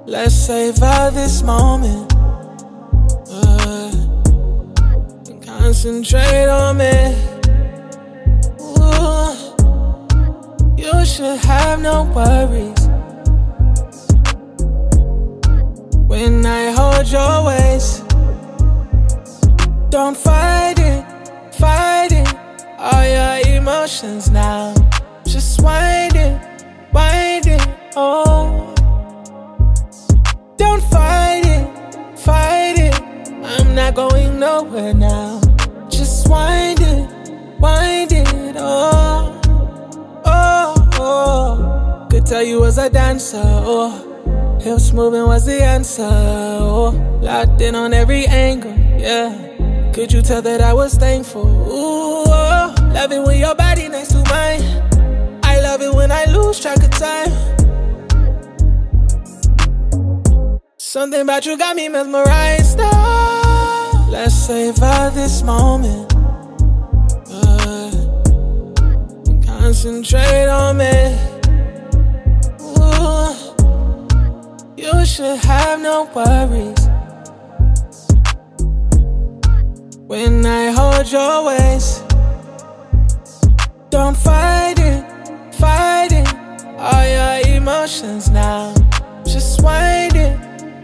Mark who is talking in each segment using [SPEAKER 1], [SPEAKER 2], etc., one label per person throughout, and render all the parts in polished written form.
[SPEAKER 1] Let's savor this moment and concentrate on me. Ooh, you should have no worries when I hold your waist. Don't fight it, all your emotions now. Just wind it, oh. Don't fight it, I'm not going nowhere now. Just wind it, oh, oh, oh. Could tell you was a dancer, oh. Hips moving was the answer, oh. Locked in on every angle, yeah. Could you tell that I was thankful? Ooh, oh. Love it when your body next to mine. I love it when I lose track of time. Something about you got me mesmerized. Oh, let's savor this moment and concentrate on me. Ooh, you should have no worries when I hold your waist. Don't fight it, all your emotions now. Just wind it,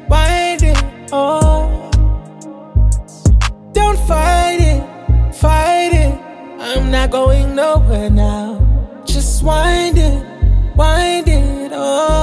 [SPEAKER 1] oh. Don't fight it, I'm not going nowhere now. Just wind it, oh.